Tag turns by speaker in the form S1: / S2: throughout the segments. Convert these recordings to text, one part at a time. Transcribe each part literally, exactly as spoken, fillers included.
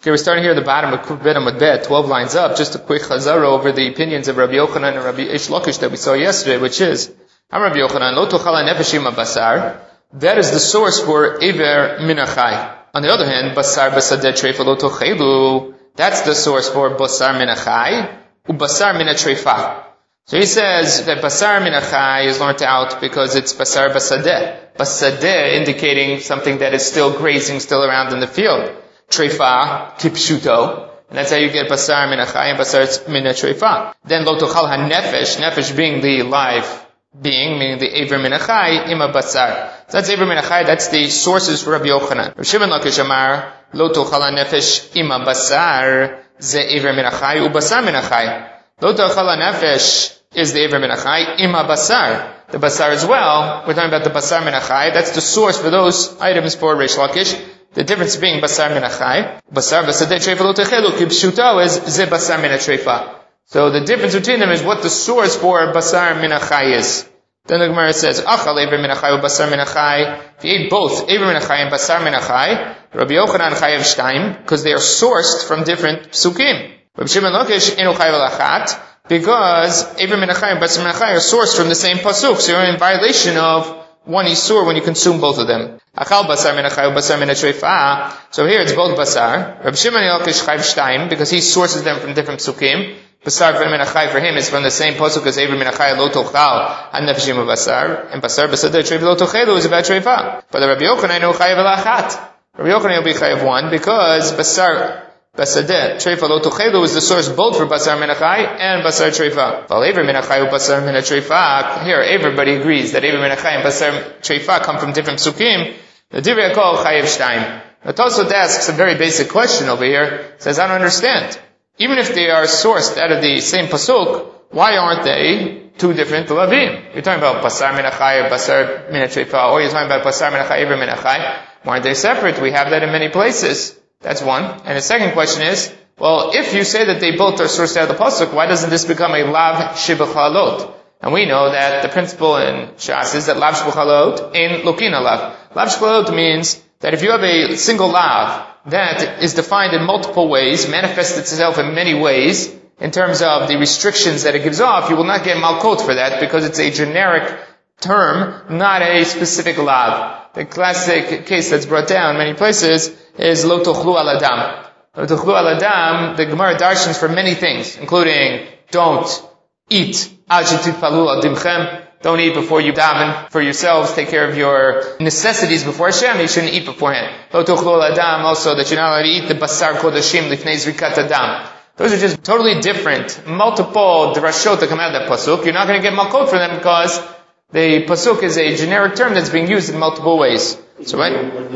S1: Okay, we're starting here at the bottom of Kuf Bet Amud Bet, twelve lines up, just a quick chazara over the opinions of Rabbi Yochanan and Rabbi Ish Lakish that we saw yesterday, which is, I'm Rabbi Yochanan, Lo Tochal HaNefesh Im HaBasar, that is the source for Iver Min HaChai. On the other hand, Basar Basadeh Treifa Lo Tochelu, that's the source for Basar Min HaChai, U Basar Min HaTreifa. So he says that Basar Min HaChai is learnt out because it's Basar Basadeh. Basadeh indicating something that is still grazing, still around in the field. Treifa, kipshuto, and that's how you get basar min hachai and basar min treifa. Then lo tochal hanefesh, nefesh being the live being, meaning the aver min hachai, ima basar. So that's aver min hachai, that's the sources for Rabbi Yochanan. Rav Shimon Lakish Amar, lo tochal hanefesh ima basar, ze aver min hachai, u basar min hachai. Lo tochal hanefesh is the aver min hachai, ima basar. The basar as well, we're talking about the basar min hachai, that's the source for those items for Reish Lakish. The difference being basar min hachai, basar basadeh treifa lo techelu, kibshuto is ze basar min treifa. So the difference between them is what the source for basar min hachai is. Then the Gemara says, achal ever min hachai u basar min hachai. If you ate both, ever min hachai and basar min hachai, Rabbi Yochanan chayav shtaim, because they are sourced from different psukim. Rabbi Shimon Lakish enu chayav lachat, because ever min hachai and basar min hachai are sourced from the same pasuk, so you're in violation of one isur when you consume both of them. Achal basar min hachai u basar min treifa. So here it's both basar. Rabbi Shimon Lakish chayav shtaim, because he sources them from different psukim. Basar min hachai for him is from the same pasuk as Ever min hachai lo tochal hanefeshim u basar, and basar basadeh treifa lo tochelu is about treifa. But the Rabbi Yochanan no chayav lachat. Rabbi Yochanan will be chayav one because basar basadeh treifa lo tochelu is the source both for basar min hachai and basar treifa. While Ever min hachai u basar min treifa, here everybody agrees that Ever min hachai and basar treifa come from different psukim. The Divrei Hakol chayav shtaim. But Tosfot asks a very basic question over here. Says, I don't understand. Even if they are sourced out of the same pasuk, why aren't they two different lavim? You're talking about basar min hachai or basar min treifa, or you're talking about basar min hachai, Ever min hachai. Why aren't they separate? We have that in many places. That's one. And the second question is, well, if you say that they both are sourced out of the pasuk, why doesn't this become a lav shibach halot? And we know that the principle in Shas is that lav shibach halot in lokina lav. Lav shibach halot means that if you have a single lav that is defined in multiple ways, manifests itself in many ways, in terms of the restrictions that it gives off, you will not get malkot for that because it's a generic term, not a specific lav. The classic case that's brought down in many places is lo tochlu al adam. Lo tochlu al adam, the Gemara darshans for many things, including don't eat al shetitpalu al dimchem, don't eat before you daven for yourselves, take care of your necessities before Hashem, you shouldn't eat beforehand. Lo tochlu al adam, also that you're not allowed to eat the basar kodashim lifnei zrikat adam. Those are just totally different, multiple drashot that come out of that pasuk. You're not going to get malkot for them because the pasuk is a generic term that's being used in multiple ways. So right?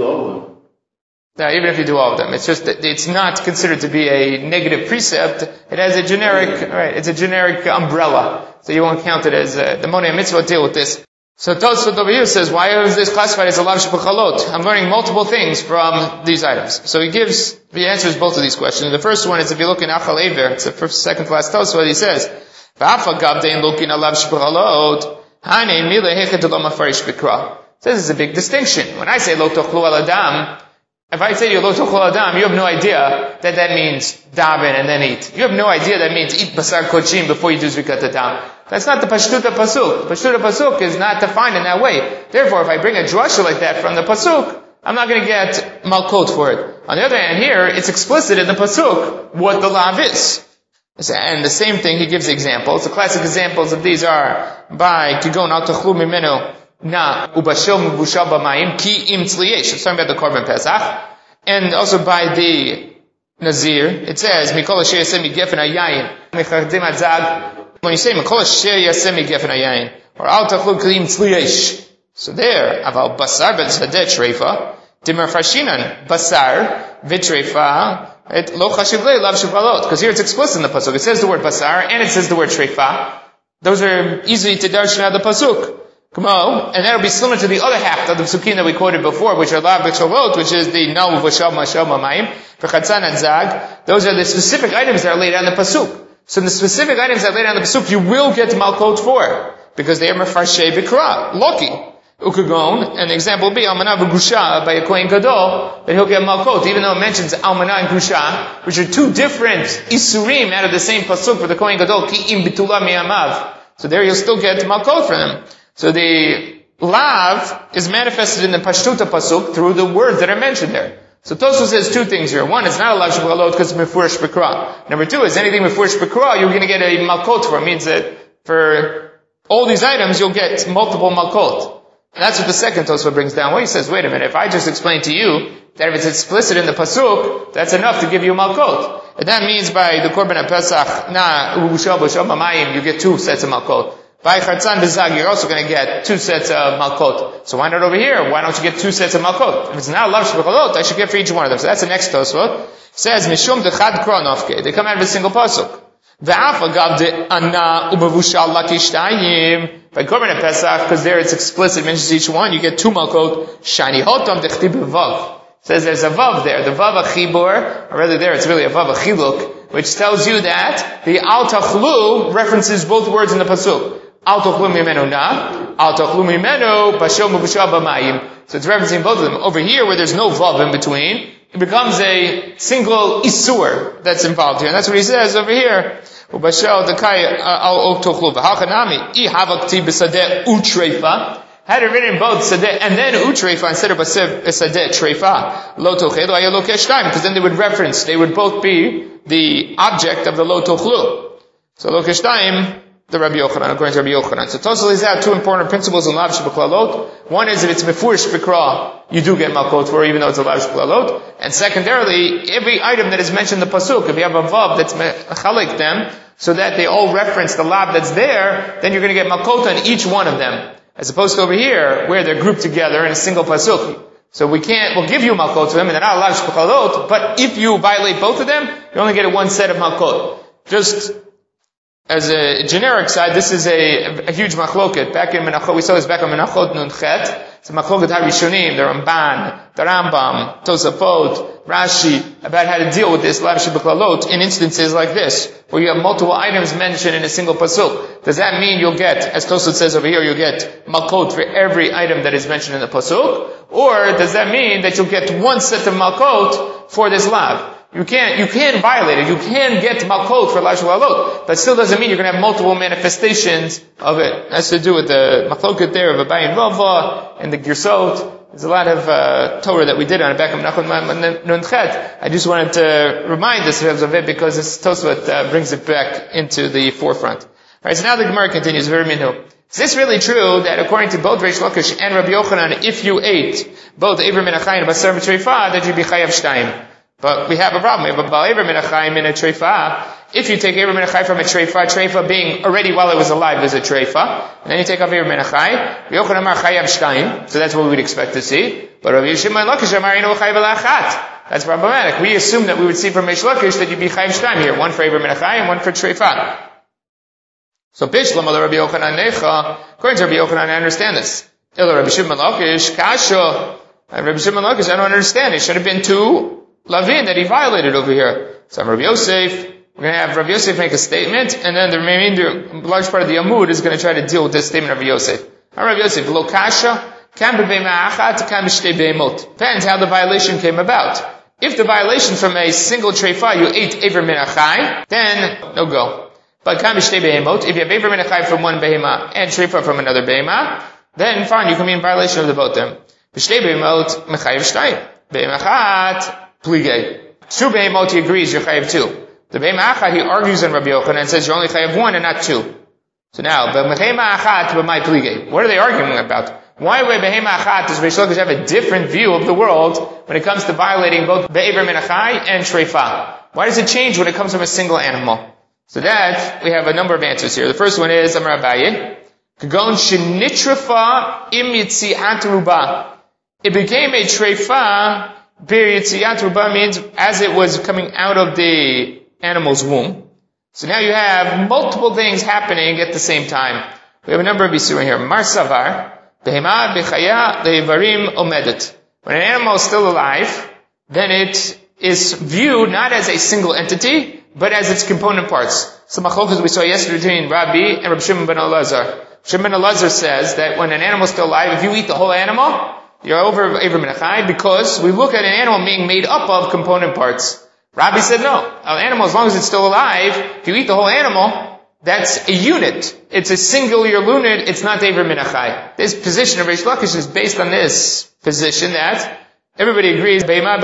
S1: Now, even if you do all of them, it's just that it's not considered to be a negative precept. It has a generic, right? It's a generic umbrella, so you won't count it as uh, the monei mitzvah deal with this. So Tosfot over here says, why is this classified as a lav shebachalot? I'm learning multiple things from these items. So he gives, he answers both of these questions. The first one is if you look in Achal Ever, it's the first, second to last Tosfot. He says, "V'afa gavdein looking at lav shebachalot." It says it's a big distinction. When I say lo tochlu al adam, if I say to you lo tochlu al adam, you have no idea that that means daven and then eat. You have no idea that means eat basar kochim before you do zrikat adam. That's not the pashtuta pasuk. Pashtuta pasuk is not defined in that way. Therefore, if I bring a drasha like that from the pasuk, I'm not going to get malkot for it. On the other hand, here it's explicit in the pasuk what the lav is. And the same thing, he gives examples. The classic examples of these are by Kigon al tachlu mimenu na ubashel mubushal b'mayim ki im tzliyesh. It's talking about the korban pesach, and also by the nazir. It says mikol asher yaseh migefen hayayin mechardim adzag. When you say mikol asher yaseh migefen hayayin or al tachlu ki im tzliyesh, so there aval basar b'tzadeh treifa dimer fashinan basar v'treifa. Because here it's explicit in the pasuk. It says the word basar and it says the word treifa. Those are easy to darshan out of the pasuk. Come on, and that'll be similar to the other half of the psukim that we quoted before, which are lav b'chavot, which is the no v'shal mashal mamayim v'chatzan adzag. Those are the specific items that are laid out in the pasuk. So the specific items that are laid out in the pasuk, you will get malkot for because they are mefarshei b'kra, lucky. Ukagon, and the example would be Almanah v'Grusha by a Kohen Gadol, that he'll get Malkot, even though it mentions Almanah and Grusha, which are two different Isurim out of the same Pasuk for the Kohen Gadol, Ki im bitula mi'amav. So there you'll still get Malkot for them. So the Lav is manifested in the Pashtuta Pasuk through the words that are mentioned there. So Tosfos says two things here. One, it's not a Lav Sheb'chalot because it's Mefurish B'Kra. Number two is anything Mefurish B'Kra, you're going to get a Malkot for. It means that for all these items, you'll get multiple Malkot. And that's what the second Tosfos brings down. Well, he says, wait a minute, if I just explain to you that if it's explicit in the Pasuk, that's enough to give you Malkot. And that means by the Korban HaPesach, na, Ubushal, Bushal, Mamayim, you get two sets of Malkot. By Chatzan B'Zag, you're also going to get two sets of Malkot. So why not over here? Why don't you get two sets of Malkot? If it's not Lav Sheb'chalot, I should get for each one of them. So that's the next Tosfos. It says, Mishum Dechad Kra Nofke. They come out of a single Pasuk. Ve'af agav de Ana Ubevushal Lakishtayim. By Korban Pesach, because there it's explicit, mentions each one, you get two Malkot. Shani Hotam Dechti B'Vav. Says there's a Vav there. The Vav Achibor, or rather there it's really a Vav Achiluk, which tells you that the Al Tachlu references both words in the Pasuk. Al Tachlu Mimenu Na, Al Tachlu Mimenu Bashom Ubushal B'Mayim. So it's referencing both of them. Over here, where there's no Vav in between, it becomes a single Isur that's involved here. And that's what he says over here. Ubashal Dakai Al Tochlu B'Hachanami, I Havakti B'Sadeh Utreifa. Had it written both Sadeh and then Utreifa instead of Sadeh Treifa. Lo Tochelu Ayalo Keshtaim, because then they would reference, they would both be the object of the Lo Tochlu. So Lo Keshtaim, the Rabbi Yochanan, according to Rabbi Yochanan. So Tosfos lays out two important principles in Lav Sheb'chalot. One is if it's Mefurish B'Kra, you do get Malkot for, even though it's a Lav Sheb'chalot. And secondarily, every item that is mentioned in the Pasuk, if you have a Vav that's mechalik them, so that they all reference the Lav that's there, then you're going to get Malkot on each one of them. As opposed to over here, where they're grouped together in a single Pasuk. So we can't, we'll give you Malkot for them, and they're not Lav Sheb'chalot, but if you violate both of them, you only get one set of Malkot. Just as a generic side, this is a, a huge machloket. Back in Menachot, we saw this back in Menachot Nun Chet. It's a machloket HaRishonim, the Ramban, the Rambam, Tosafot, Rashi, about how to deal with this Lav Sheb'chalot in instances like this, where you have multiple items mentioned in a single pasuk. Does that mean you'll get, as Tosafot says over here, you'll get Malkot for every item that is mentioned in the pasuk? Or does that mean that you'll get one set of Malkot for this Lav? You can't, you can violate it. You can get Malkot for Lav Sheb'chalot, but still doesn't mean you're going to have multiple manifestations of it. It has to do with the Machloket there of Abayin Rava and the Girsot. There's a lot of uh, Torah that we did on it back in Menachot Nun Chet. I just wanted to remind us of it because this Tosfot uh, brings it back into the forefront. Alright, so now the Gemara continues, very minhu. Is this really true that according to both Reish Lakish and Rabbi Yochanan, if you ate both Eiver Min HaChai and Basar B'Treifa, that you'd be Chayav Shtayim? But we have a problem. We have a Bal Eiver Min HaChai Min HaTreifa. If you take Eiver Min HaChai from a Treifa, Treifa being already while it was alive is a Treifa, and then you take off Eiver Min HaChai, Rabbi Yochanan Amar Chayav Shtayim, so that's what we would expect to see. But Rabbi Shimon Lakish Amar Ino Chayav L'Achat. That's problematic. We assume that we would see from Reish Lakish that you'd be Chayav Shtayim here, one for Eiver Min HaChai and one for Treifa. So Bishlam Rabbi Yochanan Necha, according to Rabbi Yochanan, I understand this. Ila Rabbi Shimon Lakish, Kasha. Rabbi Shimon Lakish, I don't understand. It should have been two Lavin that he violated over here. So I'm Rabbi Yosef. We're going to have Rabbi Yosef make a statement, and then the remainder, large part of the Amud is going to try to deal with this statement of Rabbi Yosef. I'm Rabbi Yosef. Lo kasha, kan b'beima achat, kan b'shtei beimot. Depends how the violation came about. If the violation from a single treifa, you ate Eiver Min HaChai, then no go. But kan b'shtei beimot, if you have Eiver Min HaChai from one behema and treifa from another behema, then fine, you can be in violation of the both of them. B'shtei beimot, mechayev shtayim. Beima achat, pligay. Two behemot, he agrees, you're chayav two. The behema achat, he argues in Rabbi Yochanan and says you're only chayav one and not two. So now, behema achat, b'may pligay. What are they arguing about? Why would behema achat does Reish Lakish have a different view of the world when it comes to violating both be'ever min hachai and treifa? Why does it change when it comes from a single animal? So that, we have a number of answers here. The first one is, Amar Abaye, Kagon shenitrafa im yitziat ruba. It became a treifa. Bir Yitziyat Ruba means as it was coming out of the animal's womb. So now you have multiple things happening at the same time. We have a number of Yisurim here. Mar Savar, Behema, Bechaya, Levarim, Omedet. When an animal is still alive, then it is viewed not as a single entity, but as its component parts. So machlokas we saw yesterday between Rabbi and Rabbi Shimon ben Elazar. Shimon ben Elazar says that when an animal is still alive, if you eat the whole animal, you're over Eivir min HaChai, because we look at an animal being made up of component parts. Rabbi said no. An animal, as long as it's still alive, if you eat the whole animal, that's a unit. It's a singular unit. It's not Eivir min HaChai. This position of Reish Lakish is based on this position that everybody agrees.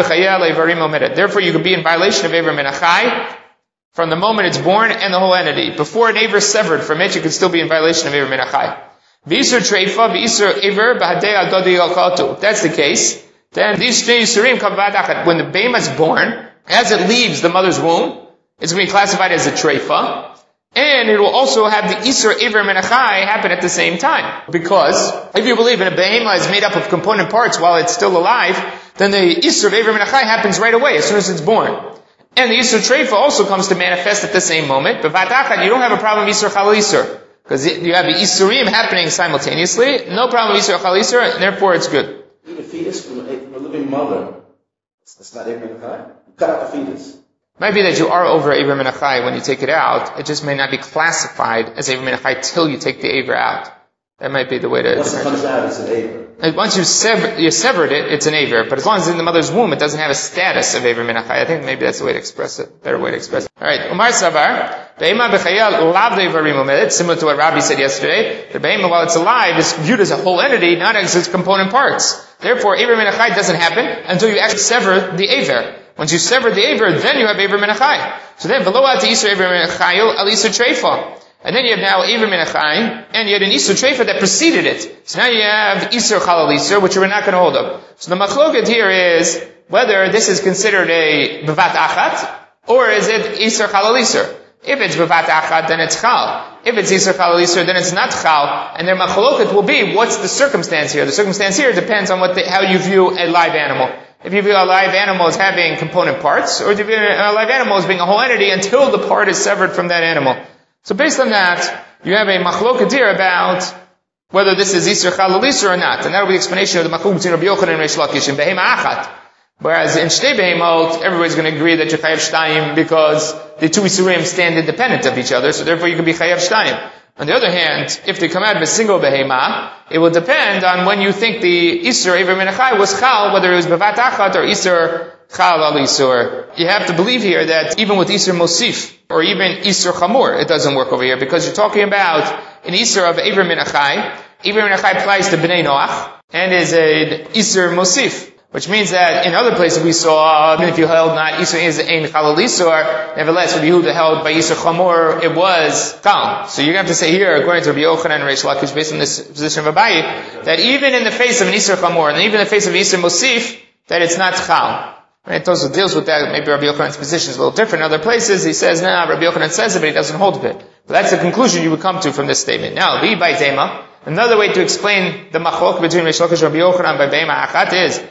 S1: Therefore, you could be in violation of Eivir min HaChai from the moment it's born and the whole entity. Before an Eivir is severed from it, you could still be in violation of Eivir min HaChai. V'isur treifa, v'isur Eivir b'hadei adodi al-katu. If that's the case, then these three Yisurim come b'adachat. When the Behemah is born, as it leaves the mother's womb, it's going to be classified as a treifa, and it will also have the Isur Eivir min HaChai happen at the same time. Because if you believe in a Behemah is made up of component parts while it's still alive, then the Isur Eivir min HaChai happens right away, as soon as it's born. And the Isur treifa also comes to manifest at the same moment, but b'adachat, you don't have a problem with Isur Chal Isur. Because you have the Isurim happening simultaneously, no problem with Isur Chal Isur, and therefore it's good.
S2: Eat a fetus from a, from a living mother. It's not Eivir min HaChai. You cut out the fetus.
S1: Might be that you are over Eivir min HaChai when you take it out. It just may not be classified as Eivir min HaChai till you take the Eivir out. That might be the way to...
S2: Once it comes out, it's an Eivir.
S1: Once you, sever, you severed it, it's an Eivir. But as long as it's in the mother's womb, it doesn't have a status of Eivir min HaChai. I think maybe that's the way to express it. Better way to express it. Alright, Umar Savar, Behemah b'chayal lav devarim omedet, similar to what Rabbi said yesterday. The Behemah, while it's alive, is viewed as a whole entity, not as its component parts. Therefore, Eivir min HaChai doesn't happen until you actually sever the Eivir. Once you sever the Eivir, then you have Eivir min HaChai. So then, v'lo ati Isur Eivir min HaChai al Isur treifa. And then you have now Eivir min HaChai, and you had an Isur treifa that preceded it. So now you have Isur Chal Isur, which we're not going to hold up. So the machloket here is whether this is considered a Bevat Achat, or is it Isur Chal Isur. If it's Bevat Achat, then it's Chal. If it's Isur Chal Isur, then it's not Chal. And their machloket will be, what's the circumstance here? The circumstance here depends on what the, how you view a live animal. If you view a live animal as having component parts, or if you view a live animal as being a whole entity until the part is severed from that animal. So based on that, you have a machloket here about whether this is Isur Chal Isur or not. And that will be the explanation of the machloket between Rabbi Yochanan and Reish Lakish in Behemah Achat. Whereas in Shtei Behemot, everybody's going to agree that you're Chayav Shtayim because the two Isurim stand independent of each other, so therefore you can be Chayav Shtayim. On the other hand, if they come out of a single Behemah, it will depend on when you think the Isur Eivir min HaChai was Chal, whether it was Bevat Achat or Isur Chal al Isur. You have to believe here that even with Isur Mosif, or even Isur Chamor, it doesn't work over here, because you're talking about an Isur of Eivir min HaChai. Eivir min HaChai applies to Bnei Noach, and is an Isur Mosif. Which means that in other places we saw, even if you held not Isur is Ein Chal Isur, nevertheless, Rabbi Yehuda held by Isur Chamor, it was Chal. So you're going to have to say here, according to Rabbi Yochanan and Reish Lakish, based on this position of Abaye, that even in the face of an Isur Chamor, and even in the face of Isur Mosif, that it's not Chal. And it also deals with that. Maybe Rabbi Yochanan's position is a little different. In other places, he says, nah, Rabbi Yochanan says it, but he doesn't hold of it. But that's the conclusion you would come to from this statement. Now, Li by Tema, another way to explain the machlok between Reish Lakish and Rabbi Yochanan by Behemah Achat is,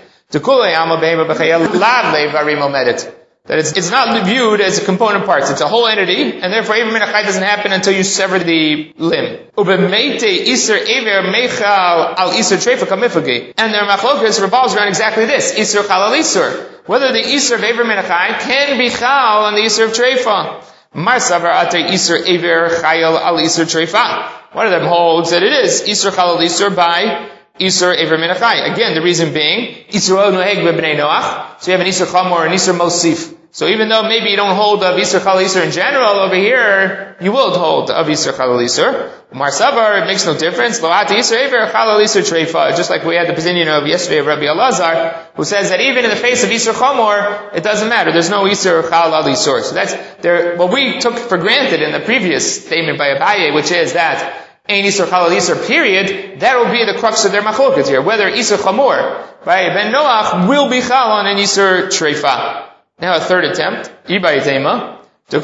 S1: that it's, it's not viewed as component parts. It's a whole entity, and therefore Eivir min HaChai doesn't happen until you sever the limb. And their machlokas revolves around exactly this, Isur Chal al Isur. Whether the Isur of Eivir min HaChai can be Chal on the Isur of Treifa. Mar Savar Ate Isur Eivir Chayil al Isur Treifa. One of them holds that it is Isur Chal al Isur by Isur Eivir min HaChai. Again, the reason being, Isur Noheg b'Bnei Noach. So you have an Isur Chamor and Isur Mosif. So even though maybe you don't hold of Isur Chal Isur in general, over here, you will hold of Isur Chal Isur. Mar Savar, it makes no difference. Lo Ati Isur Eivir Chal Isur Treifa. Just like we had the opinion of yesterday of Rabbi Elazar, who says that even in the face of Isur Chamor, it doesn't matter. There's no Isur Chal Isur. So that's there, what we took for granted in the previous statement by Abaye, which is that Ein Isur Chal Isur, period, that will be the crux of their machloket here. Whether Isur Chamor by Ben Noach will be Chal on an Isur Treifa. Now a third attempt, Ibai Tema,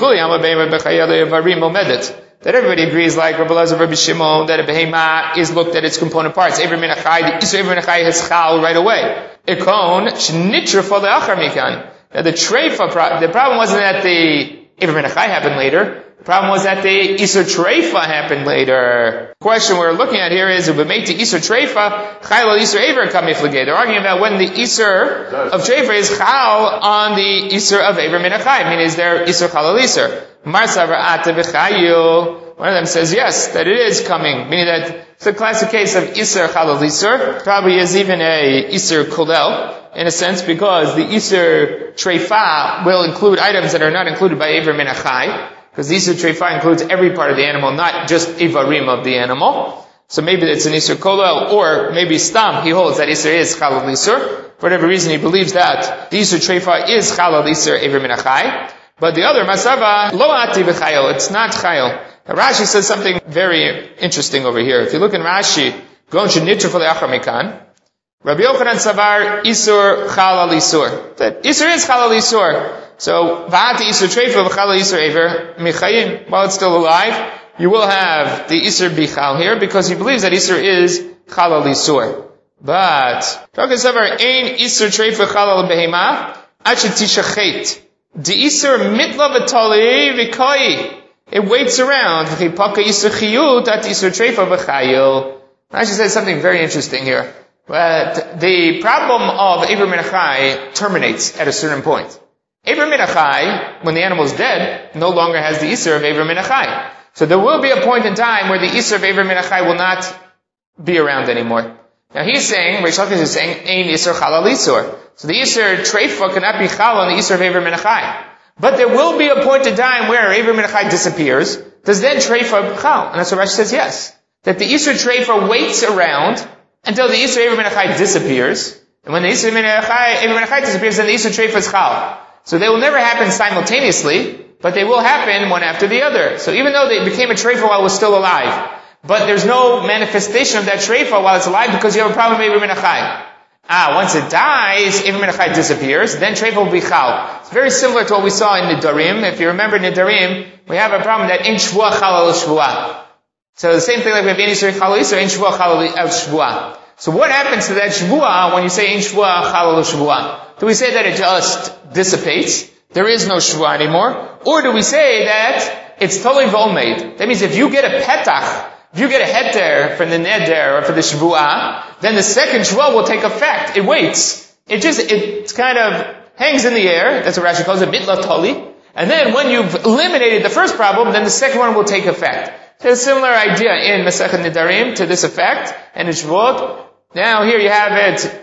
S1: that everybody agrees, like Rabbi Elazar, Rabbi Shimon, that a behemah is looked at its component parts. Eivir min HaChai, the Isur Eivir min HaChai has Chal right away. Ikon, Shnitrafa le'achar mikan. Now the Treifa, the problem wasn't that the Eivir min HaChai happened later. The Problem was that the Isur Treifa happened later. The question we're looking at here is, Ubemeti Isur Treifa, Chayil al Isur Ever Kamiflageh. They're arguing about when the Isur of Treifa is Chal on the Isur of Ever Minachai. I mean, is there Isur Chal al Isur? Marsavar Ata B'Chayil. One of them says yes, that it is coming, meaning that it's a classic case of Isur Chal al Isur. Probably is even a Isur Kolel, in a sense, because the Isur Treifa will include items that are not included by Ever Minachai. Because the Isur Treifa includes every part of the animal, not just Ivarim of the animal. So maybe it's an Isur Kolel, or maybe Stam, he holds that Isur is Chal al Isur. For whatever reason, he believes that the Isur Treifa is Chal al Isur Ever Minachai. But the other, Masava, Lo Ati B'Chayil, it's not Chayil. Rashi says something very interesting over here. If you look in Rashi, Gon Shenitru Fale Achar Mekan, Rabbi Yochanan Savar Isur Chal al Isur. That Isur is Chal al Isur. So, Va'ati Isur Treifa V'chal Isur Ever Michayim, while it's still alive, you will have the Isur Bichal here, because he believes that Isur is Chal al Isur. But, Rashi Savar Ein Isur Treifa Chal al Behema, Achet Tishachet. The Isur Mitla V'tali V'koi. It waits around. V'chipaka Isur Chiyut at Isur Treifa V'chayil. Rashi says something very interesting here. But the problem of Ever Minachai terminates at a certain point. Ever Minachai, when the animal is dead, no longer has the Isur of Ever Minachai. So there will be a point in time where the Isur of Ever Minachai will not be around anymore. Now he's saying, Reish Lakish is saying, Ein Isur Chal al Isur. So the Isur Treifa cannot be Chal on the Isur of Ever Minachai. But there will be a point in time where Ever Minachai disappears. Does then Treifa Chal? And that's what Rashi says yes. That the Isur Treifa waits around until the Isur Ever Minachai disappears. And when the Isur Ever Minachai disappears, then the Isur Treifa is Chal. So they will never happen simultaneously, but they will happen one after the other. So even though they became a treifa while it was still alive, but there's no manifestation of that treifa while it's alive because you have a problem with Ever Minachai. Ah, once it dies, Ever Minachai disappears, then treifa will be chal. It's very similar to what we saw in Nidarim. If you remember Nidarim, we have a problem that in shvuah chal al shvuah. So the same thing like we have in Yisrael chal al Yisrael, in shvuah chal al shvuah. So what happens to that shvuah when you say in shvuah chal al shvuah? Do we say that it just dissipates? There is no shvuah anymore? Or do we say that it's totally volmade? That means if you get a petach, if you get a heter from the neder or for the shvuah, then the second shvuah will take effect. It waits. It just, it kind of hangs in the air. That's what Rashi calls it, mitla tali. And then when you've eliminated the first problem, then the second one will take effect. So a similar idea in Masechet Nidarim to this effect, and in Shvuot. Now here you have it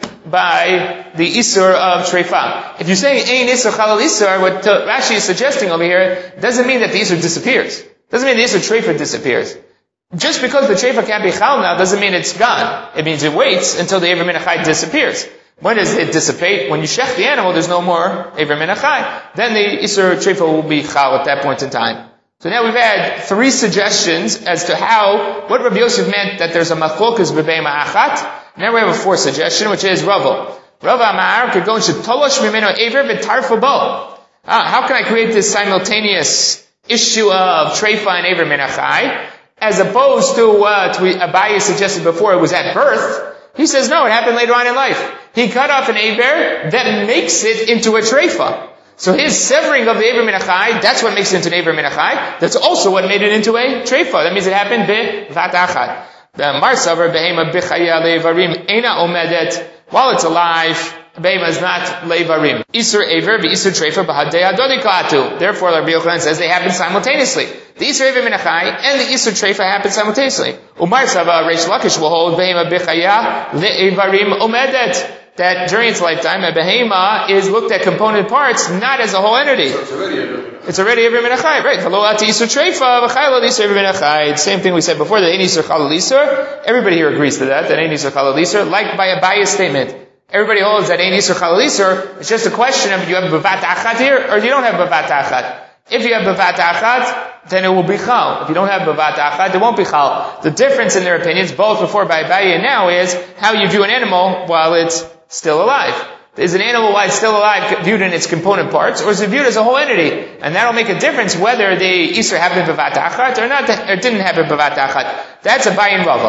S1: by the Isur of Treifa. If you're saying Ein Isur Chal al Isur, what Rashi is suggesting over here doesn't mean that the Isur disappears. Doesn't mean the Isur Treifa disappears. Just because the Treifa can't be Chal now doesn't mean it's gone. It means it waits until the Ever Minachai disappears. When does it dissipate? When you shech the animal, there's no more Ever Minachai. Then the Isur Treifa will be Chal at that point in time. So now we've had three suggestions as to how, what Rabbi Yosef meant that there's a machlokas b'beima achat. Now we have a fourth suggestion, which is Rava. Rava Amar could go into tolosh mimeno aver v'tarfa bo. How can I create this simultaneous issue of treifa and aver minachai, as opposed to what we, Abaye suggested before, it was at birth? He says no, it happened later on in life. He cut off an aver that makes it into a treifa. So his severing of the Ever Minachai, that's what makes it into an Ever Minachai. That's also what made it into a treifa. That means it happened be'vat achad. Marsavar behema b'chaya levarim ena omedet. While it's alive, behema is not levarim. Isur Ever v'isur treifa b'hadei adodikatu. Therefore, Rabbi Yochanan says they happen simultaneously. The Isur Ever Minachai and the Isur treifa happen simultaneously. Umarsavar Reish Lakish will hold behema b'chaya levarim omedet. That during its lifetime, a behema is looked at component parts, not as a whole entity. So it's already Ever. It's already Ever Minachai, right? Hello, ati Isur treifa, v'chaylo Isur Ever Minachai. Same thing we said before, that Ein Isur Chal al Isur. Everybody here agrees to that, that Ein Isur Chal al Isur, like by a biased statement. Everybody holds that Ein Isur Chal al Isur. It's just a question of, do you have Bavat Achat here, or do you don't have Bavat Achat? If you have Bavat Achat, then it will be Chal. If you don't have Bavat Achat, it won't be Chal. The difference in their opinions, both before by Abaye and now, is how you view an animal while it's still alive. Is an animal while it's still alive viewed in its component parts, or is it viewed as a whole entity? And that'll make a difference whether the Isur happened Bavat Achat or not, or didn't happen Bavat Achat. That's Abaye and Rava.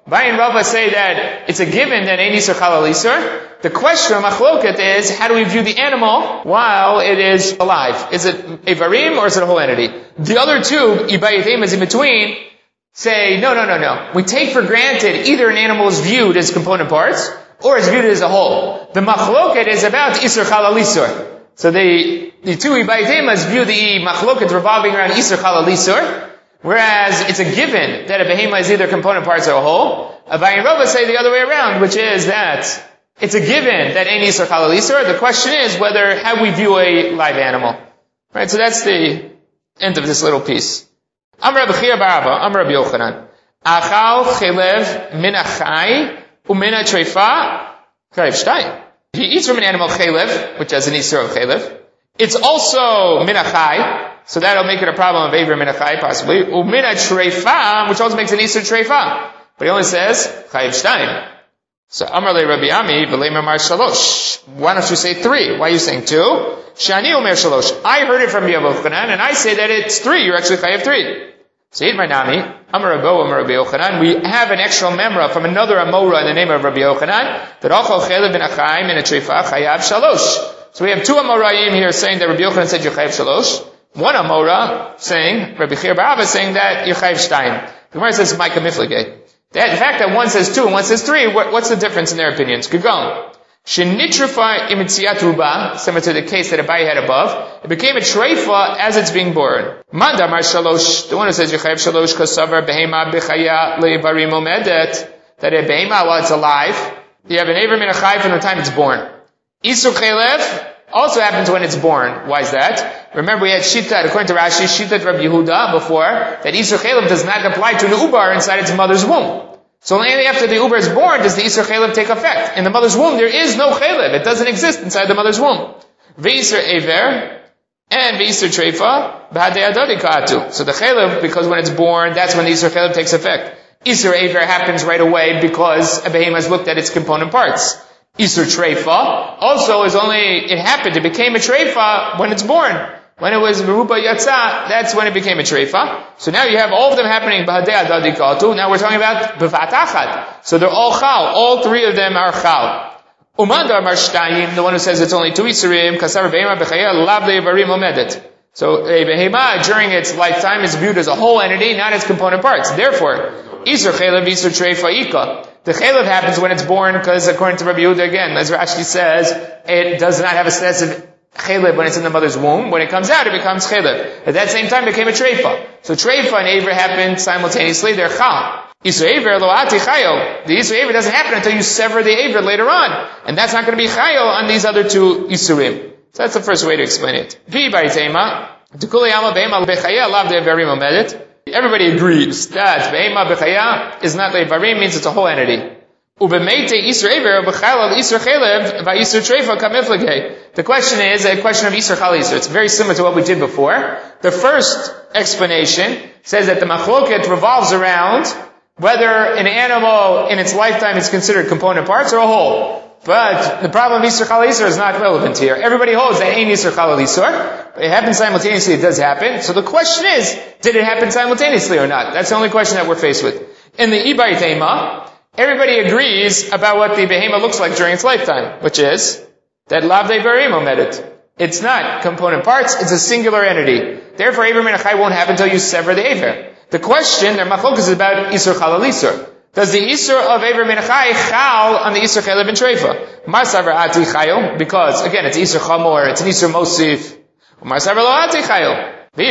S1: Abaye and Rava say that it's a given that ein isur chal al isur. The question of machloket is, how do we view the animal while it is alive? Is it a varim or is it a whole entity? The other two, ibayim is in between, say, no, no, no, no. We take for granted either an animal is viewed as component parts or is viewed as a whole. The machloket is about isur chal al isur. So the, the two ibayim view the machloket revolving around isur chal al isur, whereas it's a given that a behema is either component parts or a whole. Abaye and Rava say the other way around, which is that it's a given that ein isur chal al isur. The question is whether, how we view a live animal. Right, so that's the end of this little piece. Amar Rabbi Chia bar Abba, Amar Rabbi Yochanan. Achal chelev min achai umin ha-treifa chayiv shtayim. He eats from an animal chelev, which has an isur of chelev. It's also min achai, so that'll make it a problem of aver min achai possibly. Umin ha-treifa, which also makes an isur treifa. But he only says chayiv shtayim. So Amar le Rabbi Ami v'lei mamar shalosh. Why don't you say three? Why are you saying two? Shani omer shalosh. I heard it from Rabbi Yochanan, and I say that it's three. You're actually chayav three. So Yid Nami, Amar Rabbo, Amar Rabbi Yochanan. We have an extra memra from another Amora in the name of Rabbi Yochanan. That achal chelev ben achayim in a treifa chayav shalosh. So we have two Amoraim here saying that Rabbi Yochanan said you're chayav shalosh. One Amora saying, Rabbi Chia bar Abba saying that you're chayav shtayim. The Gemara says Micah Miflegei. That, the fact that one says two and one says three, what, what's the difference in their opinions? Good going. Shenitrifa imitziat ruba, similar to the case that Abaye had above, it became a treifa as it's being born. Manda mar shalosh, the one who says Yechayev shalosh kasavar behema bechaya levarim omedet, that a behema while it's alive, you have an aver min achai from the time it's born. Isur chelev also happens when it's born. Why is that? Remember we had Shita, according to Rashi, Shita Rabbi Yehuda before, that Isur Chelev does not apply to an ubar inside its mother's womb. So only after the ubar is born does the Isur Chelev take effect. In the mother's womb there is no Chelev. It doesn't exist inside the mother's womb. Ve'isur Ever, and Ve'isur Treifa, B'hadei Adodi Ka'atu. So the Chelev, because when it's born, that's when the Isur Chelev takes effect. Isur Ever happens right away because a behemoth has looked at its component parts. Isur Treifa also is only, it happened, it became a Treifa when it's born. When it was Meruba Yatsa, that's when it became a Treifa. So now you have all of them happening, B'hadei Adadi Ka'atu. Now we're talking about B'vat Achad. So they're all Chal. All three of them are Chal. Umandar Mar Shtayim, the one who says it's only two Isurim, Kasar Behema B'chaya Lav Le'varim Omedet. So a Behema during its lifetime is viewed as a whole entity, not as component parts. Therefore, Isur Chelev, Isur Treifa Ika. The Chelev happens when it's born because according to Rabbi Yehuda again, as Rashi says, it does not have a status of Chelev when it's in the mother's womb. When it comes out, it becomes Chelev. At that same time, it became a Treifa. So Treifa and Aver happened simultaneously. They're Chal. Isur Aver lo ati chayo. The Isur Aver doesn't happen until you sever the Aver later on. And that's not going to be chayo on these other two Isurim. So that's the first way to explain it. Vi baritema. Tukuli ama be'ema bechaya lav de'verim omedet. Everybody agrees that Behema Bechaya is not Levarim, means it's a whole entity. Ubemeite Isur Ever, Bechal Isur Chelev, Va'isur Treifa Kamiflegei. The question is a question of Isur Chal Isur. It's very similar to what we did before. The first explanation says that the Machloket revolves around whether an animal in its lifetime is considered component parts or a whole. But the problem of Isur Chal Isur is not relevant here. Everybody holds that ain't Isur Chal Isur. It happens simultaneously, it does happen. So the question is, did it happen simultaneously or not? That's the only question that we're faced with. In the Ibai Tema, everybody agrees about what the Behema looks like during its lifetime, which is that Lav Devarim Omedet. It's not component parts, it's a singular entity. Therefore, Aver Min Achai won't happen until you sever the Aver. The question, their machlokas is about Isur Chal Isur. Does the Isur of Aver Min Achai chal on the Isur Chelev and Treifa? Mar Savar Ati Chayo, because again, it's Isur Chamor, it's an Isur Mosif. Mar Savar Lo Ati Chayo. Again,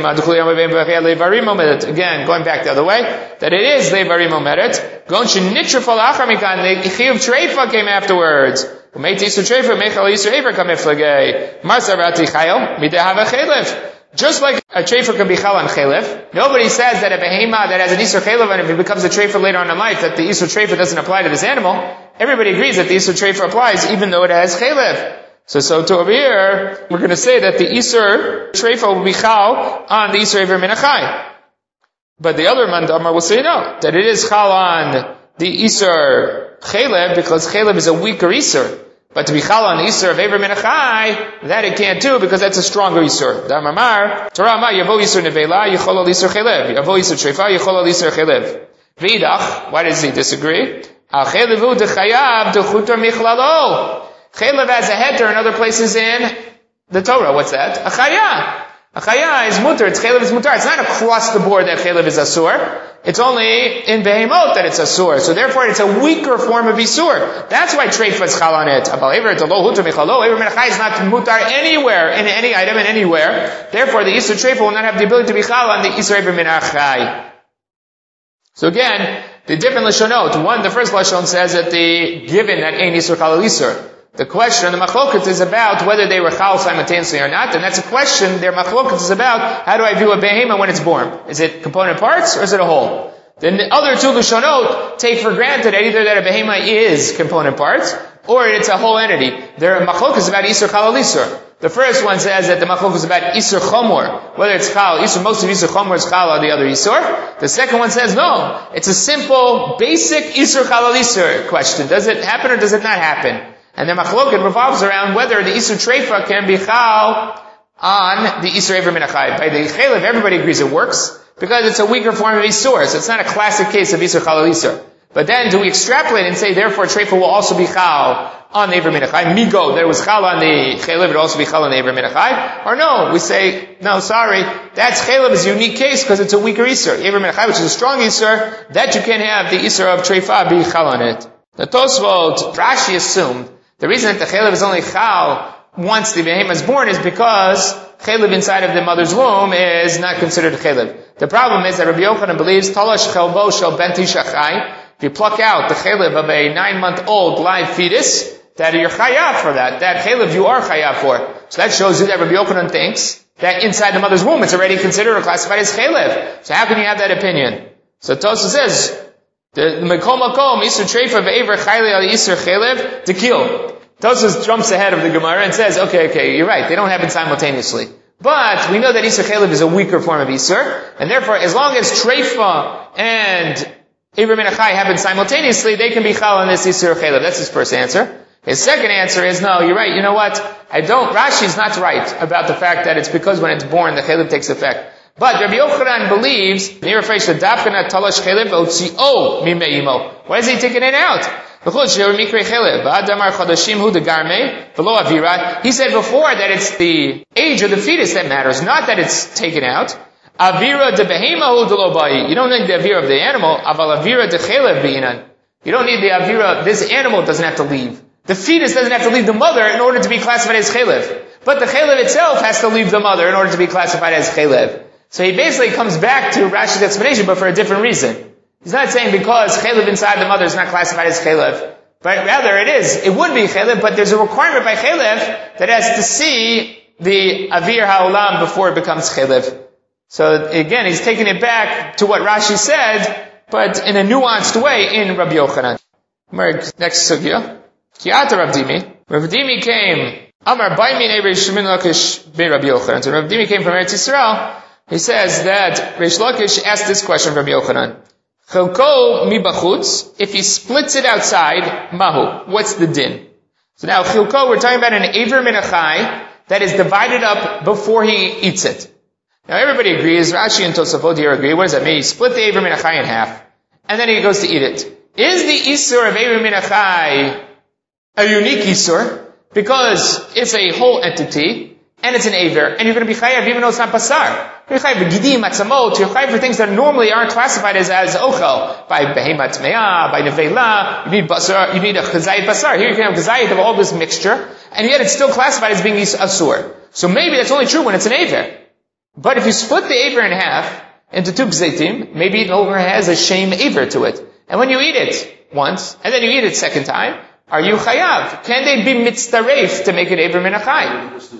S1: going back the other way, that it is Levarim Omeret. Gon Shenitrafal Achar Mikan, the Chiyuv Treifa came afterwards. Umeit Isur Treifa, Mechal Isur Aver Kamiflegei. Mar Savar Ati Chayo, Midehava Chelev. Just like a treifa can be chal on chelev, nobody says that a behema that has an isur chelev and if it becomes a treifa later on in life, that the isur treifa doesn't apply to this animal. Everybody agrees that the isur treifa applies even though it has chelev. So, so to over here, we're going to say that the isur treifa will be chal on the isur Aver Min Achai. But the other mandamar will say no, that it is chal on the isur chelev because chelev is a weaker isur. But to be chal on the Isur of Aver Min Achai, that it can't do because that's a stronger Isur. Damamar, Torah ma, Yavo Isur Nevela, Yichol al Isur Chelev. Yavo Isur Treifa, Yichol al Isur Chelev. V'idach, why does he disagree? Al chelevu dechayav dechutar michlalo. Chelev has a heter in other places in the Torah. What's that? A chaya. A chaya is mutar. It's chelev is mutar. It's not across the board that chelev is asur. It's only in behemot that it's asur. So therefore, it's a weaker form of isur. That's why treifa is chal on it. Abal ever to lo hutar michlalo. Ever menachai is not mutar anywhere in any item and anywhere. Therefore, the isur treifa will not have the ability to be chal on the isur ever menachai. So again, the different lashonot. One, the first lashon says that the given that ein isur chal isur. The question, the machloket is about whether they were chal simultaneously or not, and that's a question. Their machloket is about how do I view a behema when it's born? Is it component parts or is it a whole? Then the other two lashonot take for granted that either that a behema is component parts or it's a whole entity. Their machloket is about isur chal isur. The first one says that the machloket is about isur chomor, whether it's chal isur. Most of isur chomor is chal, or the other isur. The second one says no, it's a simple, basic isur chal isur question. Does it happen or does it not happen? And the machloket revolves around whether the isur treifa can be chal on the isur ever minachai. By the chelev, everybody agrees it works because it's a weaker form of isur. So it's not a classic case of isur chal isur. But then, do we extrapolate and say, therefore, treifa will also be chal on the ever minachai? Migo, there was chal on the chelev, it will also be chal on the ever minachai? Or no, we say, no, sorry, that's chelev is a unique case because it's a weaker isur. Ever minachai, which is a strong isur, that you can't have the isur of treifa be chal on it. The Tosfot, Rashi assumed the reason that the chelev is only chal once the behemah is born is because chelev inside of the mother's womb is not considered chelev. The problem is that Rabbi Yochanan believes talash chelbo shel ben tishachai. If you pluck out the chelev of a nine-month-old live fetus, that you're chayav for that. That chelev you are chayav for. So that shows you that Rabbi Yochanan thinks that inside the mother's womb it's already considered or classified as chelev. So how can you have that opinion? So Tosfos says, the Mekom Makom, Isur Treifa Ve'ever Chayli Al Isur Chelev, Tekil. Tosfos jumps ahead of the Gemara and says, okay, okay, you're right, they don't happen simultaneously. But we know that Isur Chelev is a weaker form of Isur, and therefore, as long as Treifa and Ever Menachai happen simultaneously, they can be Chal on this Isur Chelev. That's his first answer. His second answer is, no, you're right, you know what? I don't, Rashi's not right about the fact that it's because when it's born, the Chelev takes effect. But Rabbi Yochanan believes, why is he taking it out? He said before that it's the age of the fetus that matters, not that it's taken out. You don't need the avira of the animal. You don't need the avira, this animal doesn't have to leave. The fetus doesn't have to leave the mother in order to be classified as chelev. But the chelev itself has to leave the mother in order to be classified as chelev. So he basically comes back to Rashi's explanation, but for a different reason. He's not saying because chelev inside the mother is not classified as chelev, but rather it is. It would be chelev, but there's a requirement by chelev that has to see the avir ha'olam before it becomes chelev. So again, he's taking it back to what Rashi said, but in a nuanced way in Rabbi Yochanan. Next sugya. Ki'ata Rav Dimi. Rav Dimi came, Amar Baimin Reish Lakish be Rabbi Yochanan. So Rav Dimi came from Eretz Yisrael. He says that Reish Lakish asked this question from Rabbi Yochanan. Chilko mi bachutz, if he splits it outside, mahu, what's the din? So now chilko, we're talking about an aver min achai that is divided up before he eats it. Now everybody agrees, Rashi and Tosafot here agree, what does that mean? He split the aver min achai in half, and then he goes to eat it. Is the isur of aver min achai a unique isur? Because it's a whole entity, and it's an aver, and you're going to be chayav even though it's not basar. You're chayav for gidim, matzamot, you're chayav for things that normally aren't classified as, as ochel. By behemat me'ah, by nevela, you need basar, you need a chazayit basar. Here you can have chazayit of all this mixture, and yet it's still classified as being asur. So maybe that's only true when it's an aver. But if you split the aver in half into two gzeitim, maybe it no longer has a shame aver to it. And when you eat it once, and then you eat it second time, are you chayav? Can they be mitzdaref to make it aver min achai?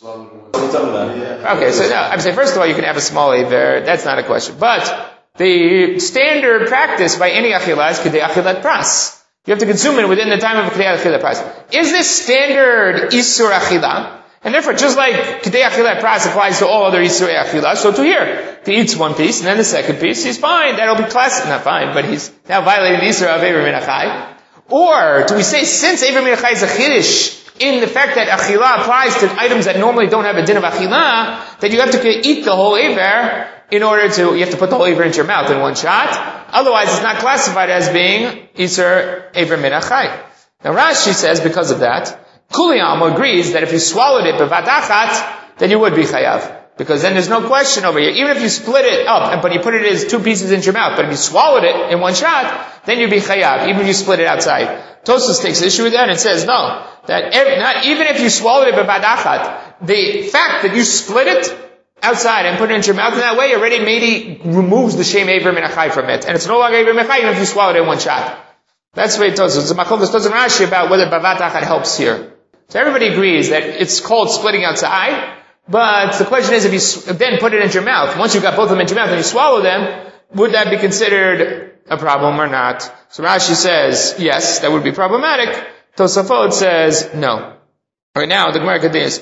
S1: Okay, so now, I'm saying, first of all, you can have a small aver, that's not a question. But the standard practice by any achilah is kedei achilat pras. You have to consume it within the time of kedei achilat pras. Is this standard isur achilah? And therefore, just like kedei achilat pras applies to all other isur achilah, so to here, he eats one piece, and then the second piece, he's fine, that'll be classic, not fine, but he's now violating the isur of aver min achai. Or, do we say, since aver min achai is a chiddush, in the fact that achilah applies to items that normally don't have a din of achilah, that you have to eat the whole aver in order to, you have to put the whole aver into your mouth in one shot. Otherwise, it's not classified as being Isur Ever Min HaChai. Now Rashi says, because of that, Kuli Alma agrees that if you swallowed it bevat achat, then you would be chayav. Because then there's no question over here. Even if you split it up, but you put it as two pieces into your mouth, but if you swallowed it in one shot, then you'd be chayav, even if you split it outside. Tosfos takes issue with that and says, no, that every, not, even if you swallowed it bevat achat, the fact that you split it outside and put it into your mouth in that way already maybe removes the shem Ever Min HaChai from it. And it's no longer Ever Min HaChai even if you swallowed it in one shot. That's the way it tells us. It's a machlokes Tosfos and Rashi about whether bevat achat helps here. So everybody agrees that it's called splitting outside, but the question is, if you then put it into your mouth, once you've got both of them into your mouth and you swallow them, would that be considered a problem or not? So Rashi says, yes, that would be problematic. Tosafot says, no. Right now, the Gemara continues.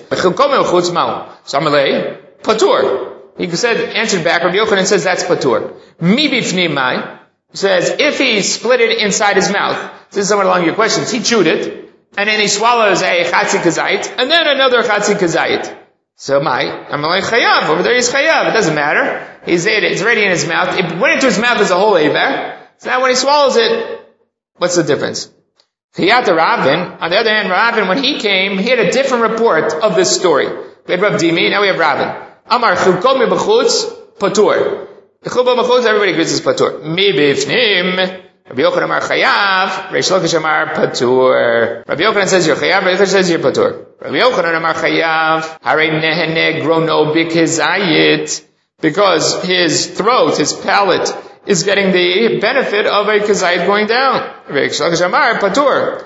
S1: Samalei, patur. He said, answered back, Rabbi Yochanan says that's patur. Mi bifnim mai. He says, if he split it inside his mouth, this is somewhat along your questions, he chewed it, and then he swallows a chatzi kazait, and then another chatzi kazait. So my, I'm like chayav, over there he's chayav, it doesn't matter. He's ate it, it's already in his mouth. It went into his mouth as a whole aver. So now when he swallows it, what's the difference? Chiyat Ravin, on the other hand, Ravin, when he came, he had a different report of this story. We had Rav Dimi, now we have Ravin. Amar chulkom mi b'chutz, patur. The chulkom b'chutz, everybody agrees it's patur. Mi b'ifnim, Rabbi Yochanan Amar Chayav, Reish Lakish Amar Patur. Rabbi Yochanan says you're Chayav, Rabbi Yochanan says you're Patur. Rabbi Yochanan Amar Chayav, Hare Nehene Grono Bikizayit, because his throat, his palate, is getting the benefit of a kazayit going down. Reish Lakish Amar Patur.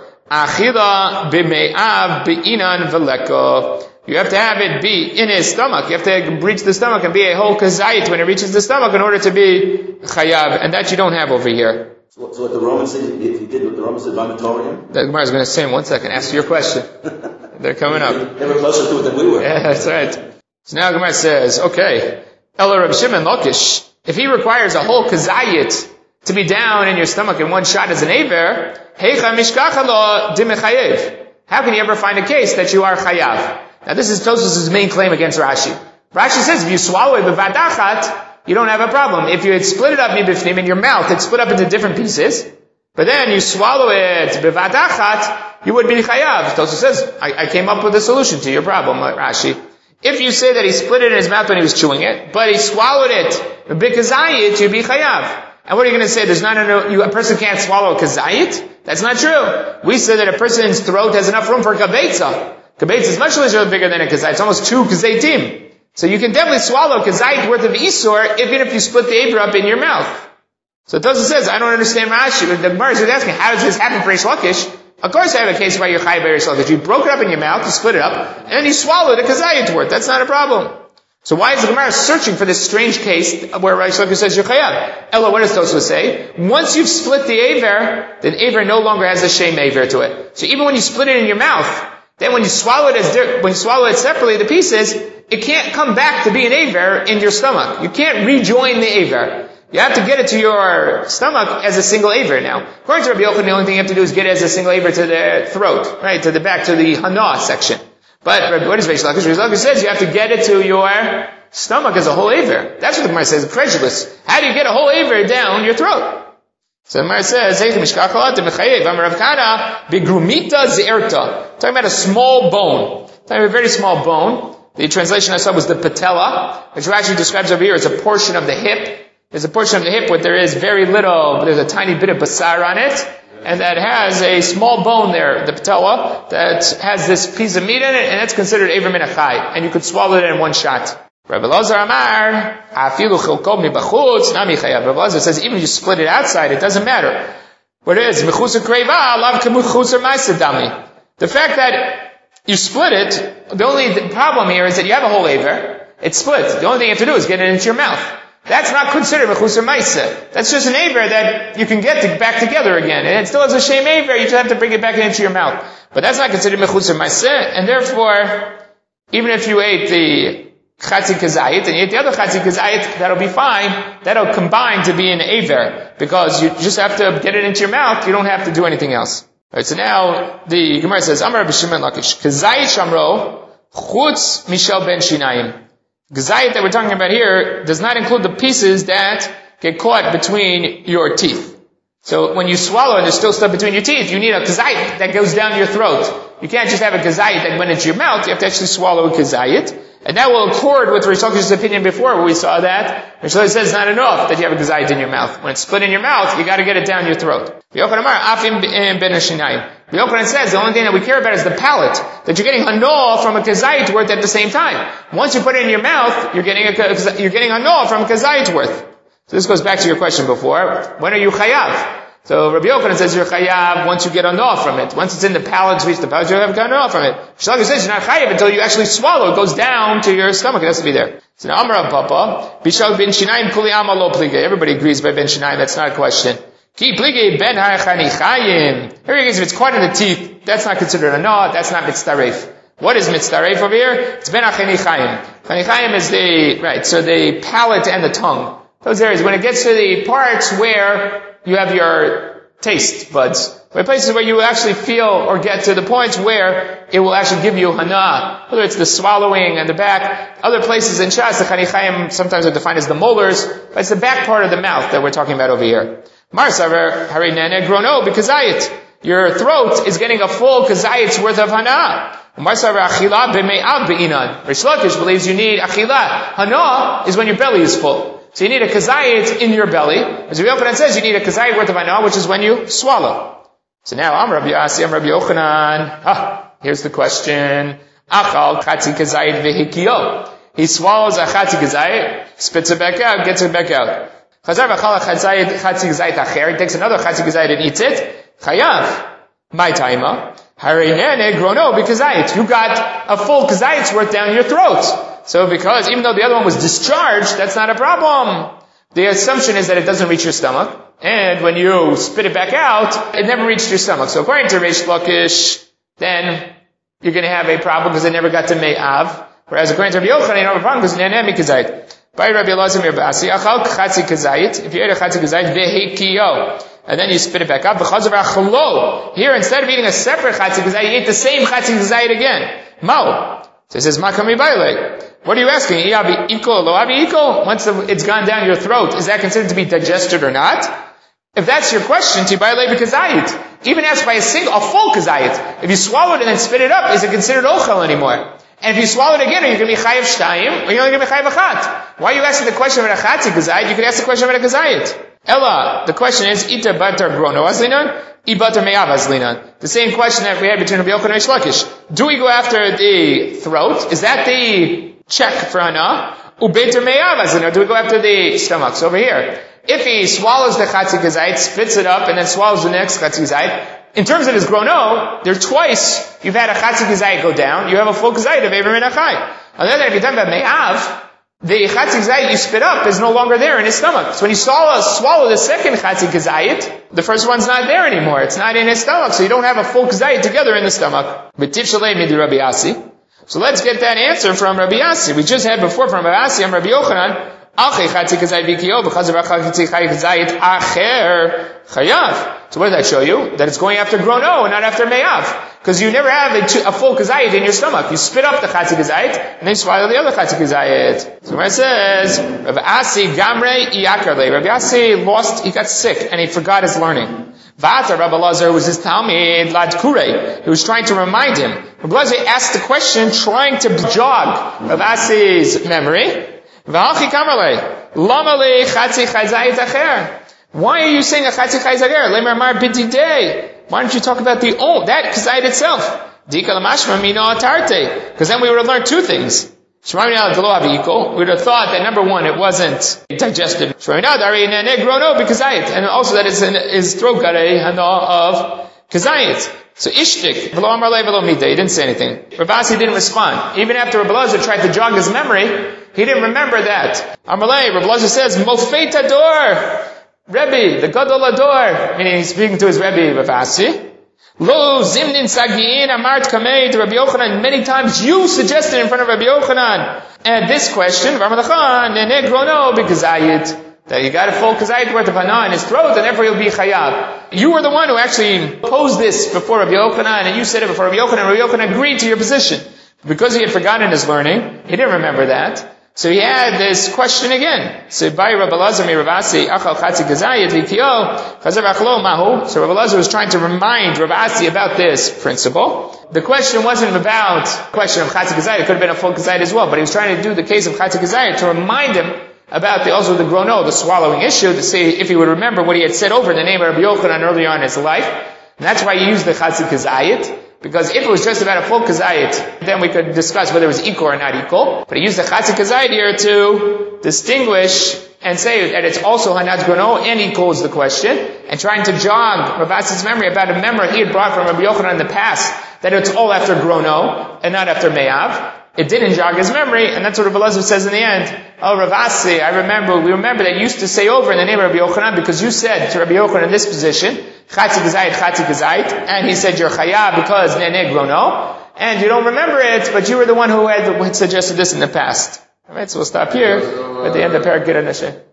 S1: Achila b'me'av b'inan v'leko. You have to have it be in his stomach. You have to reach the stomach and be a whole kazayit when it reaches the stomach in order to be chayav, and that you don't have over here.
S2: So, so what the Romans said, if he did what the Romans said, vomitorium?
S1: The Gemara is going to say in one second. Answer your question. They're coming up.
S2: They were closer to it than we were.
S1: Yeah, that's right. So now the Gemara says, okay, Ela Reb Shimon Lakish, if he requires a whole kazayit to be down in your stomach in one shot as an aver, heicha mishkacha lo dimechayev. How can you ever find a case that you are chayav? Now this is Tosfos' main claim against Rashi. Rashi says if you swallow it bevat achat, you don't have a problem. If you had split it up mibifnim in your mouth, it's split up into different pieces, but then you swallow it bevat achat, you would be chayav. Tosfos says, I, I came up with a solution to your problem, Rashi. If you say that he split it in his mouth when he was chewing it, but he swallowed it bikazayit, you'd be chayav. And what are you going to say? There's not a, you, a person can't swallow a kazayit? That's not true. We say that a person's throat has enough room for a kabetza. Kabetza is much bigger than a kazayit. It's almost two kazaytim. So you can definitely swallow kazayit worth of isur, even if you split the aver up in your mouth. So Tosfos says, I don't understand Rashi. The Gemara is asking, how does this happen for Reish Lakish? Of course I have a case where you're chayav by Reish Lakish. You broke it up in your mouth, you split it up, and then you swallowed a kazayit worth. That's not a problem. So why is the Gemara searching for this strange case where Reish Lakish says you're chayav? Ella, what does Tosfos say? Once you've split the aver, then aver no longer has a shem aver to it. So even when you split it in your mouth, then when you swallow it as when you swallow it separately, the pieces, it can't come back to be an aver in your stomach. You can't rejoin the aver. You have to get it to your stomach as a single aver now. According to Rabbi Yochanan, the only thing you have to do is get it as a single aver to the throat, right, to the back, to the hana section. But what does Reish Lakish? Reish Lakish says you have to get it to your stomach as a whole aver. That's what the Gemara says, credulous. How do you get a whole aver down your throat? So the Gemara says, talking about a small bone. Talking about a very small bone. The translation I saw was the patella, which Rashi describes over here as a portion of the hip. There's a portion of the hip where there is very little, there's a tiny bit of basar on it, and that has a small bone there, the patella, that has this piece of meat in it, and that's considered Ever Min HaChai, and you could swallow it in one shot. Rabbi Elazar Amar, Afilu Chilkom Mi Bachutz, Nami Chayav. Rabbi Elazar says even if you split it outside, it doesn't matter. What it is, Mechusar Kreiva, Lav Kemuchusar Maisa Dami. The fact that you split it, the only problem here is that you have a whole aver, it's split. The only thing you have to do is get it into your mouth. That's not considered Mechusar Maisa. That's just an aver that you can get to back together again. And it still has a shem aver, you just have to bring it back into your mouth. But that's not considered Mechusar Maisa, and therefore, even if you ate the Chatzi Kazayit, and you ate the other Chatzi Kazayit, that'll be fine. That'll combine to be an aver, because you just have to get it into your mouth, you don't have to do anything else. Alright, so now, the Gemara says, Amar Rabbi Shimon Lakish, Kazayit Shamro, Chutz Mishel Ben Shinayim. Kazayit that we're talking about here does not include the pieces that get caught between your teeth. So when you swallow and there's still stuff between your teeth, you need a kazayit that goes down your throat. You can't just have a kazayit that went into your mouth, you have to actually swallow a kazayit. And that will accord with Rish Lakish's opinion before, where we saw that. Rish Lakish says it's not enough that you have a kazayit in your mouth. When it's split in your mouth, you gotta get it down your throat. Yochanan says the only thing that we care about is the palate. That you're getting hanol from a kazayit worth at the same time. Once you put it in your mouth, you're getting a, you're getting hanol from a kazayit worth. So this goes back to your question before. When are you chayav? So Rabbi Yochanan says you're chayav once you get hanol from it. Once it's in the palate, reach the palate, you have hanol from it. Rish Lakish says you're not chayav until you actually swallow. It goes down to your stomach. It has to be there. So now Amar Papa, Bishal ben Shinayim kuli ama lo plige. Everybody agrees by ben Shinayim. That's not a question. Ki plige ben ha'chanichayim. Here he goes, if it's caught in the teeth, that's not considered a no. That's not mitzdaref. What is mitzdaref over here? It's ben ha'chanichayim. Chanichayim is the right. So the palate and the tongue. Those areas. When it gets to the parts where you have your taste buds. There are places where you actually feel or get to the point where it will actually give you hana. Whether it's the swallowing and the back. Other places in Shas, the chanichayim sometimes are defined as the molars, but it's the back part of the mouth that we're talking about over here. Mar saver harinene grono b'kazayit. Your throat is getting a full kazayit's worth of hana. Mar saver achila b'me'av be'inan. Rish Lakish believes you need achila. Hana is when your belly is full. So you need a kazayit in your belly. As Rabbi Yochanan says, you need a kazayit worth of hana, which is when you swallow. So now, I'm Rabbi Yasi, I'm Rabbi Yochanan. Ah, here's the question. Achal chatzi kazayit v'hikio. He swallows a chatzi kazayit, spits it back out, gets it back out. Chazar v'achal chatzi kazayit acher. He takes another chatzi kazayit and eats it. Chayav. My taima. Harinene grono b'kazayit. You got a full kazayit's worth down your throat. So because, even though the other one was discharged, that's not a problem. The assumption is that it doesn't reach your stomach. And when you spit it back out, it never reached your stomach. So according to Rish Lakish, then you're going to have a problem because it never got to Me'av. Whereas according to Rabbi Yochanan, you don't have a problem because Neneh mikazayit. By Rabbi Elazar Mirbasi, achal chatzi kazayit. If you ate a chatzi kazayit, vehekio. And then you spit it back up. V'chazav achalo. Here, instead of eating a separate chatzi kazayit, you ate the same chatzi kazayit again. Mao. So it says, makami baile. What are you asking? Iabi iko, lo abi iko? Once the, it's gone down your throat, is that considered to be digested or not? If that's your question, tibayle b'kazayit. Even asked by a single, a full kazayit. If you swallow it and then spit it up, is it considered ochel anymore? And if you swallow it again, are you going to be chayav shtayim, or are you only going to be chayav achat? Why are you asking the question about a chatzi kazayit? You could ask the question about a kazayit. Ella, the question is, ita batar grono aslinan, I batar me'av aslinan. The same question that we had between Rabbi Yochanan and Rish Lakish. Do we go after the throat? Is that the check for hana? Ubeter me'av aslinan. Do we go after the stomach? So over here, if he swallows the chatzi kazayit, spits it up, and then swallows the next chatzi kazayit, in terms of his grono, there twice you've had a chatzi kazayit go down, you have a full kazayit of Ever Menachai. On the other hand, if you're talking about me'av, the chatzi kazayit you spit up is no longer there in his stomach. So when you swallow, swallow the second chatzi kazayit, the first one's not there anymore. It's not in his stomach, so you don't have a full kazayit together in the stomach. So let's get that answer from Rabbi Yasi. We just had before from Rabbi Yasi and Rabbi Yochanan, so what does that show you? That it's going after grono and not after me'av. Because you never have a, a full kazayit in your stomach. You spit up the chatzi kazayit, and then you swallow the other chatzi kazayit. So when it says, Rabbi Asi gamre iyakarle, Rabbi Asi lost, he got sick, and he forgot his learning. Vata, Rabbi Lazar was his talmid, lad kure. He was trying to remind him. Rabbi Lazar asked the question, trying to jog Rabbi Asi's memory. V'alchi kamarle, lama le chatzi kazayit acher. Why are you saying a chatzi kazayit acher? Lemar mar binti day. Why don't you talk about the oh that kazayit itself? Dika lamashma mina atarte. Because then we would have learned two things. Shemamina gelo aviko. We would have thought that number one, it wasn't digested. Shemamina dari nene grono b'kazayit, and also that his, his throat got a hana of kazayit. So ishtik v'lo amar le v'lo midei. He didn't say anything. Rav Asi didn't respond. Even after Rabbi Elazar tried to jog his memory, he didn't remember that. Amar le, Rabbi Elazar says mofei tador. Rebbe, the Gadol Ador, meaning he's speaking to his Rebbe, Rav Asi. Lo zimnin sagiin amart kamei to Rabbi Yochanan. Many times you suggested in front of Rabbi Yochanan. And this question, Ramadachan, nene grono b'kazayit, that he got a full kazayit worth of hana in his throat, and therefore he'll be chayav. You were the one who actually posed this before Rabbi Yochanan, and you said it before Rabbi Yochanan, and Rabbi Yochanan agreed to your position. Because he had forgotten his learning, he didn't remember that. So he had this question again. So by Rabbi Elazar mi Rav Asi achal chatzi gazayit likio chazer achlo mahu. So Rabbi Elazar was trying to remind Rav Asi about this principle. The question wasn't about the question of chatzi gazayit. It could have been a full gazayit as well, but he was trying to do the case of chatzi gazayit to remind him about the also the grono, the swallowing issue, to see if he would remember what he had said over in the name of Rabbi Yochanan earlier on in his life. And that's why he used the chatzi gazayit. Because if it was just about a full kazayit, then we could discuss whether it was equal or not equal. But he used the chatzi kazayit here to distinguish and say that it's also hanat grono and equals the question, and trying to jog Rav Asi's memory about a memory he had brought from Rabbi Yochanan in the past, that it's all after grono and not after me'av. It didn't jog his memory, and that's what Rav Elazar says in the end. Oh, Rav Asi, I remember, we remember that you used to say over in the name of Rabbi Yochanan, because you said to Rabbi Yochanan in this position, Chatzi Gazayit, Chatzi Gazayit, and he said you're Chaya because Nene Grono, and you don't remember it, but you were the one who had, who had suggested this in the past. Alright, so we'll stop here at the end of Parak Gid Anashe.